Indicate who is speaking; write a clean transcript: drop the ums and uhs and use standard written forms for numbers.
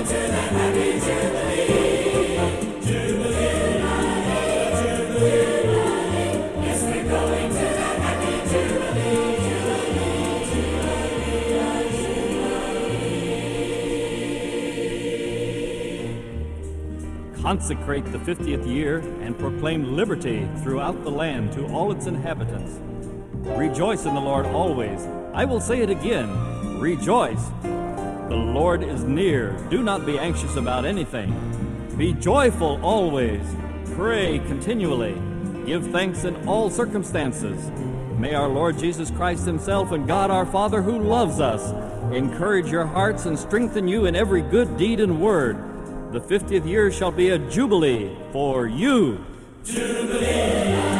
Speaker 1: Consecrate the 50th year and proclaim liberty throughout the land to all its inhabitants. Rejoice in the Lord always. I will say it again, rejoice. The Lord is near. Do not be anxious about anything. Be joyful always. Pray continually. Give thanks in all circumstances. May our Lord Jesus Christ himself and God our Father, who loves us, encourage your hearts and strengthen you in every good deed and word. The 50th year shall be a jubilee for you.
Speaker 2: Jubilee!